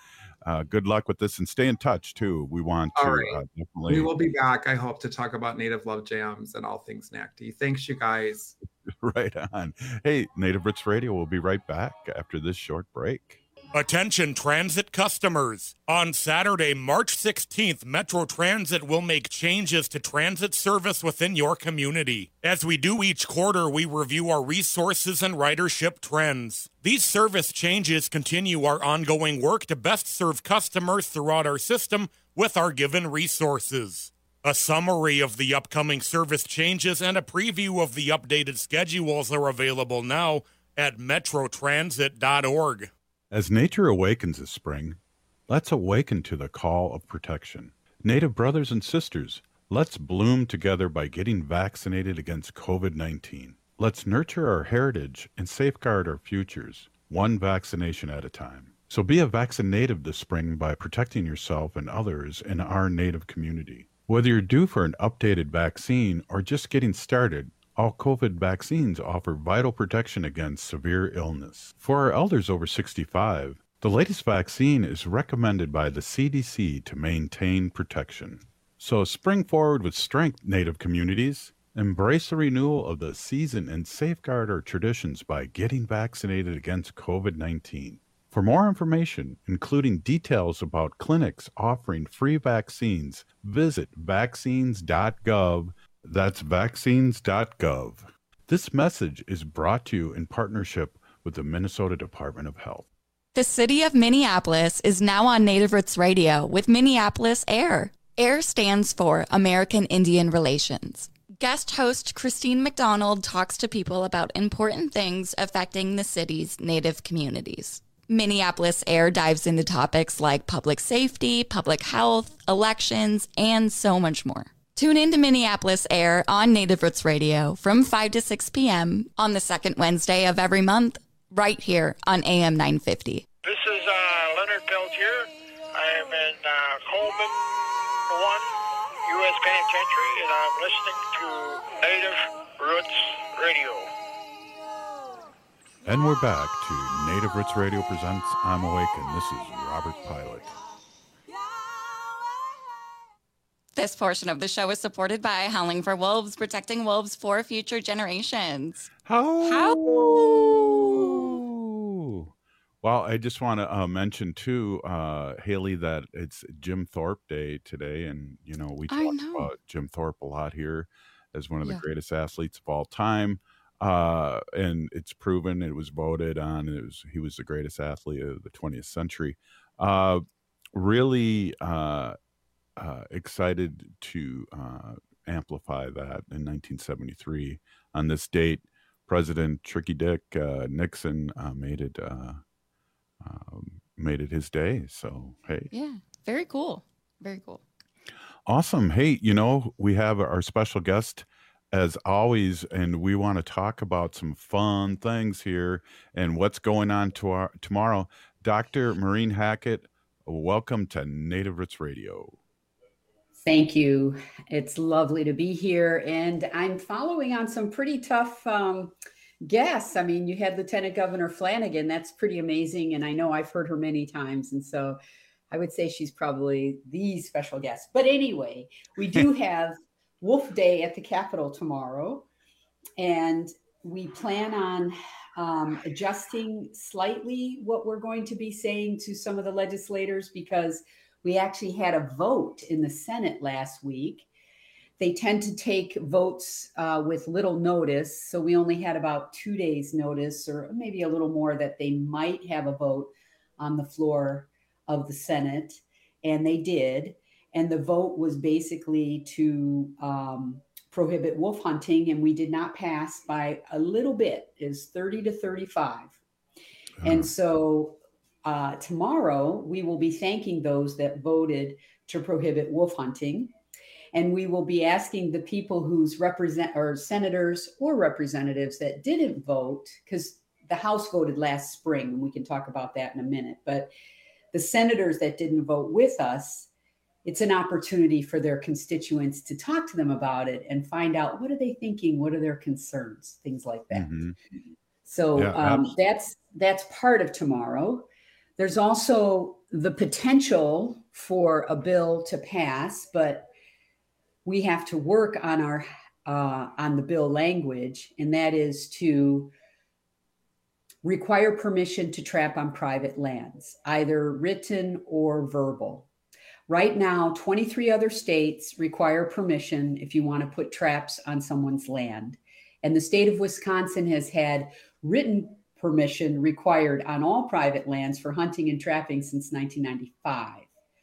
good luck with this, and stay in touch too. We want to definitely. We will be back, I hope, to talk about Native Love Jams and all things NACD. Thanks, you guys. Right on. Hey, Native Roots Radio will be right back after this short break. Attention transit customers. On Saturday, March 16th, Metro Transit will make changes to transit service within your community. As we do each quarter, we review our resources and ridership trends. These service changes continue our ongoing work to best serve customers throughout our system with our given resources. A summary of the upcoming service changes and a preview of the updated schedules are available now at metrotransit.org. As nature awakens this spring, let's awaken to the call of protection. Native brothers and sisters, let's bloom together by getting vaccinated against COVID-19. Let's nurture our heritage and safeguard our futures, one vaccination at a time. So be a vaccinative this spring by protecting yourself and others in our Native community. Whether you're due for an updated vaccine or just getting started, all COVID vaccines offer vital protection against severe illness. For our elders over 65, the latest vaccine is recommended by the CDC to maintain protection. So spring forward with strength, Native communities. Embrace the renewal of the season and safeguard our traditions by getting vaccinated against COVID-19. For more information, including details about clinics offering free vaccines, visit vaccines.gov. That's vaccines.gov. This message is brought to you in partnership with the Minnesota Department of Health. The city of Minneapolis is now on Native Roots Radio with Minneapolis Air. AIR stands for American Indian Relations. Guest host Christine McDonald talks to people about important things affecting the city's Native communities. Minneapolis AIR dives into topics like public safety, public health, elections, and so much more. Tune in to Minneapolis AIR on Native Roots Radio from 5 to 6 p.m. on the second Wednesday of every month, right here on AM 950. This is Leonard Peltier. I am in Coleman 1 U.S. Penitentiary, and I'm listening to Native Roots Radio. And we're back to Native Roots Radio presents I'm Awake, and this is Robert Pilot. This portion of the show is supported by Howling for Wolves, protecting wolves for future generations. How? Well, I just want to mention too, Haley, that it's Jim Thorpe Day today, and we talk about Jim Thorpe a lot here as one of the greatest athletes of all time, and it's proven. It was voted on. He was the greatest athlete of the 20th century. Really excited to amplify that in 1973. On this date, President Tricky Dick Nixon made it his day. So, hey. Yeah, very cool. Very cool. Awesome. Hey, we have our special guest as always, and we want to talk about some fun things here and what's going on tomorrow. Dr. Maureen Hackett, welcome to Native Roots Radio. Thank you. It's lovely to be here. And I'm following on some pretty tough guests. I mean, you had Lieutenant Governor Flanagan. That's pretty amazing. And I know I've heard her many times. And so I would say she's probably the special guest. But anyway, we do have Wolf Day at the Capitol tomorrow. And we plan on adjusting slightly what we're going to be saying to some of the legislators, because we actually had a vote in the Senate last week. They tend to take votes with little notice. So we only had about 2 days notice, or maybe a little more, that they might have a vote on the floor of the Senate. And they did. And the vote was basically to prohibit wolf hunting. And we did not pass by a little bit. It's 30 to 35. And so tomorrow, we will be thanking those that voted to prohibit wolf hunting. And we will be asking the people whose senators or representatives that didn't vote, because the House voted last spring, and we can talk about that in a minute. But the senators that didn't vote with us, it's an opportunity for their constituents to talk to them about it and find out, what are they thinking? What are their concerns? Things like that. Mm-hmm. So that's part of tomorrow. There's also the potential for a bill to pass, but we have to work on on the bill language, and that is to require permission to trap on private lands, either written or verbal. Right now, 23 other states require permission if you want to put traps on someone's land. And the state of Wisconsin has had written permission required on all private lands for hunting and trapping since 1995.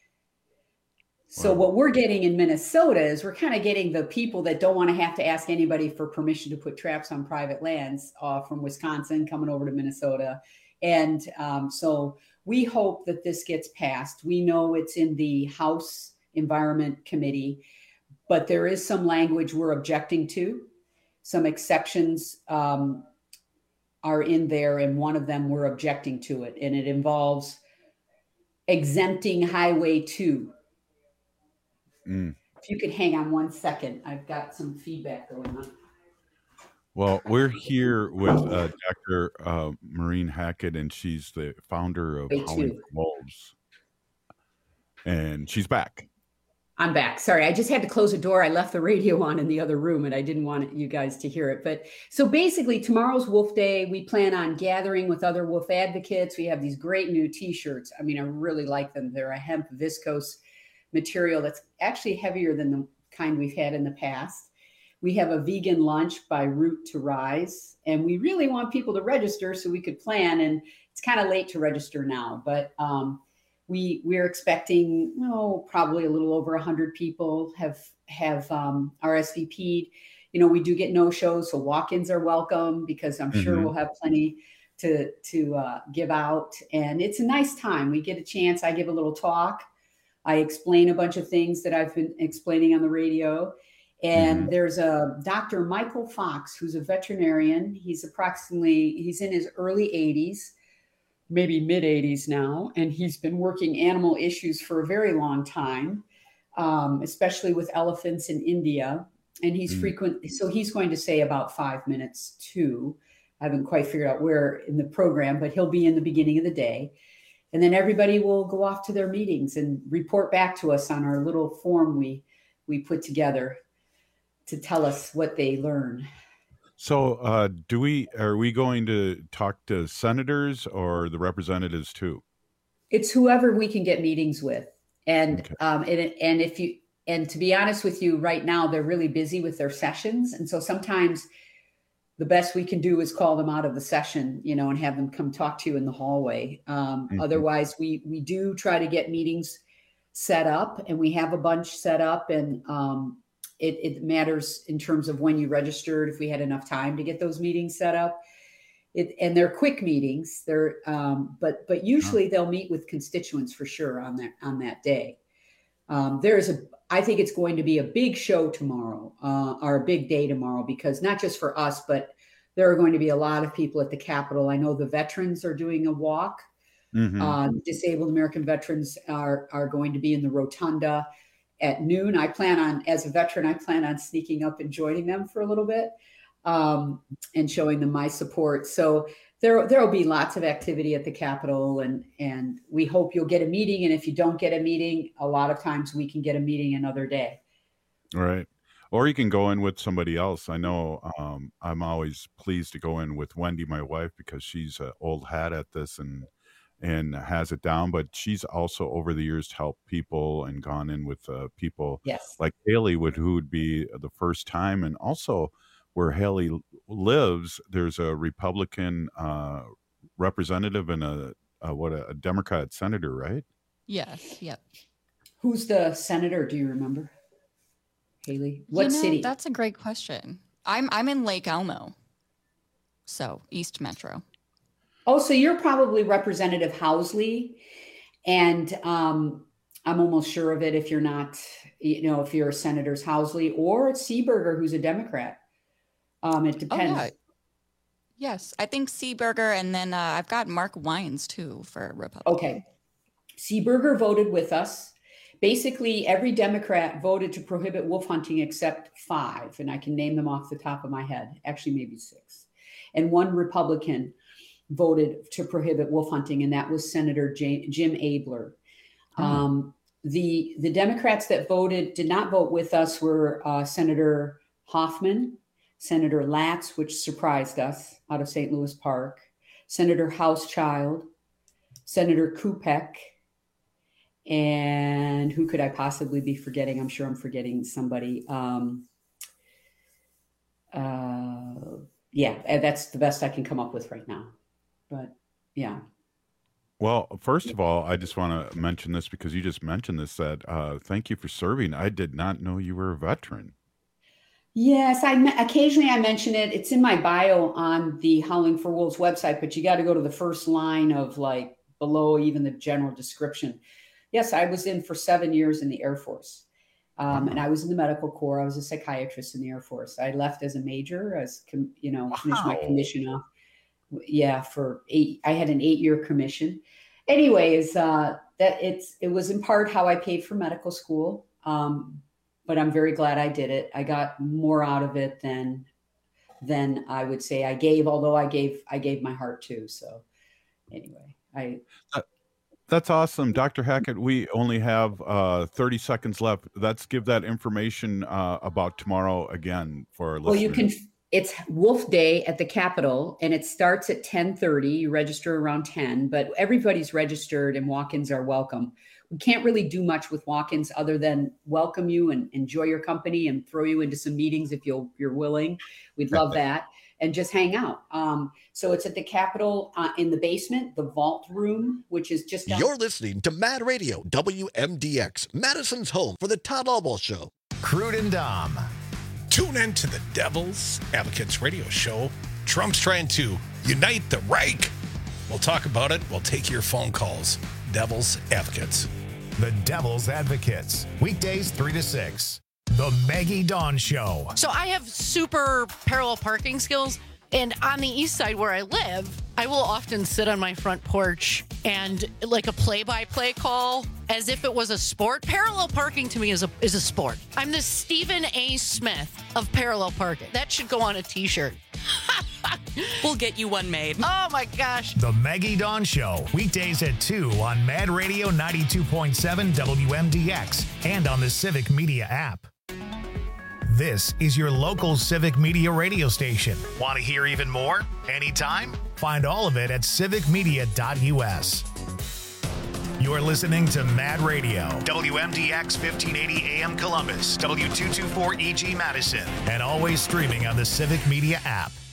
So what we're getting in Minnesota is we're kind of getting the people that don't want to have to ask anybody for permission to put traps on private lands from Wisconsin coming over to Minnesota. And so we hope that this gets passed. We know it's in the House Environment Committee, but there is some language we're objecting to. Some exceptions are in there, and one of them we're objecting to it. And it involves exempting Highway 2. If you could hang on 1 second, I've got some feedback going on. Well, we're here with Dr. Maureen Hackett, and she's the founder of Howling for Wolves. And she's back. I'm back. Sorry, I just had to close the door. I left the radio on in the other room, and I didn't want you guys to hear it. But so basically, tomorrow's Wolf Day. We plan on gathering with other wolf advocates. We have these great new T-shirts. I mean, I really like them. They're a hemp viscose material that's actually heavier than the kind we've had in the past. We have a vegan lunch by Root to Rise, and we really want people to register so we could plan. And it's kind of late to register now, but we're expecting, probably a little over 100 people have RSVP'd. We do get no-shows, so walk-ins are welcome because I'm sure we'll have plenty to give out. And it's a nice time. We get a chance. I give a little talk. I explain a bunch of things that I've been explaining on the radio. And there's a Dr. Michael Fox, who's a veterinarian. He's in his early 80s, maybe mid 80s now. And he's been working animal issues for a very long time, especially with elephants in India. And he's so he's going to say about 5 minutes too. I haven't quite figured out where in the program, but he'll be in the beginning of the day. And then everybody will go off to their meetings and report back to us on our little form we put together to tell us what they learn. So are we going to talk to senators or the representatives too? It's whoever we can get meetings with. And and to be honest with you, right now, they're really busy with their sessions. And so sometimes the best we can do is call them out of the session, and have them come talk to you in the hallway. Otherwise, we do try to get meetings set up, and we have a bunch set up. And it matters in terms of when you registered, if we had enough time to get those meetings set up. And they're quick meetings. But usually they'll meet with constituents for sure on that day. I think it's going to be a big show tomorrow, or a big day tomorrow, because not just for us, but there are going to be a lot of people at the Capitol. I know the veterans are doing a walk. Disabled American veterans are going to be in the rotunda at noon. As a veteran, I plan on sneaking up and joining them for a little bit, and showing them my support. So there will be lots of activity at the Capitol, and we hope you'll get a meeting. And if you don't get a meeting, a lot of times we can get a meeting another day. Right. Or you can go in with somebody else. I know I'm always pleased to go in with Wendy, my wife, because she's an old hat at this and has it down. But she's also over the years helped people and gone in with people like Haley who would be the first time. And also where Haley lives, there's a Republican representative and a Democrat senator, right? Yes. Yep. Who's the senator? Do you remember, Haley? What city? That's a great question. I'm in Lake Elmo, so East Metro. Oh, so you're probably Representative Housley, and I'm almost sure of it. If you're not, if you're Senators Housley or Seeberger, who's a Democrat. It depends. Oh, yeah. Yes, I think Seeberger, and then I've got Mark Wines too for Republican. Okay. Seeberger voted with us. Basically, every Democrat voted to prohibit wolf hunting except 5, and I can name them off the top of my head. Actually, maybe 6. And 1 Republican voted to prohibit wolf hunting, and that was Senator Jim Abler. The Democrats that did not vote with us were Senator Hoffman, Senator Latz, which surprised us, out of St. Louis Park, Senator Hauschild, Senator Kupek, and who could I possibly be forgetting? I'm sure I'm forgetting somebody. That's the best I can come up with right now. But yeah. Well, first of all, I just want to mention this because you just mentioned this, that thank you for serving. I did not know you were a veteran. Yes, occasionally I mention it. It's in my bio on the Howling for Wolves website, but you got to go to the first line of below even the general description. Yes, I was in for 7 years in the Air Force, and I was in the medical corps. I was a psychiatrist in the Air Force. I left as a major, finished my commission off. Yeah, I had an 8-year commission. Anyways, it was in part how I paid for medical school. But I'm very glad I did it. I got more out of it than I would say I gave, although I gave my heart too. So anyway, that's awesome. Dr. Hackett, we only have 30 seconds left. Let's give that information about tomorrow again for our listeners. It's Wolf Day at the Capitol, and it starts at 10:30. You register around 10, but everybody's registered and walk-ins are welcome. We can't really do much with walk-ins other than welcome you and enjoy your company and throw you into some meetings if you're willing. We'd love that. and just hang out. So it's at the Capitol in the basement, the Vault Room, which is just You're listening to Mad Radio, WMDX, Madison's home for the Todd Albaugh Show. Crude and Dom. Tune in to the Devil's Advocates radio show. Trump's trying to unite the Reich. We'll talk about it. We'll take your phone calls. Devil's Advocates. The Devil's Advocates. Weekdays 3 to 6. The Maggie Dawn Show. So I have super parallel parking skills. And on the east side where I live, I will often sit on my front porch and like a play-by-play call as if it was a sport. Parallel parking to me is a sport. I'm the Stephen A. Smith of parallel parking. That should go on a T-shirt. We'll get you one made. Oh, my gosh. The Maggie Dawn Show. Weekdays at 2 on Mad Radio 92.7 WMDX and on the Civic Media app. This is your local Civic Media radio station. Want to hear even more? Anytime? Find all of it at civicmedia.us. You're listening to Mad Radio, WMDX 1580 AM Columbus, W224 EG Madison, and always streaming on the Civic Media app.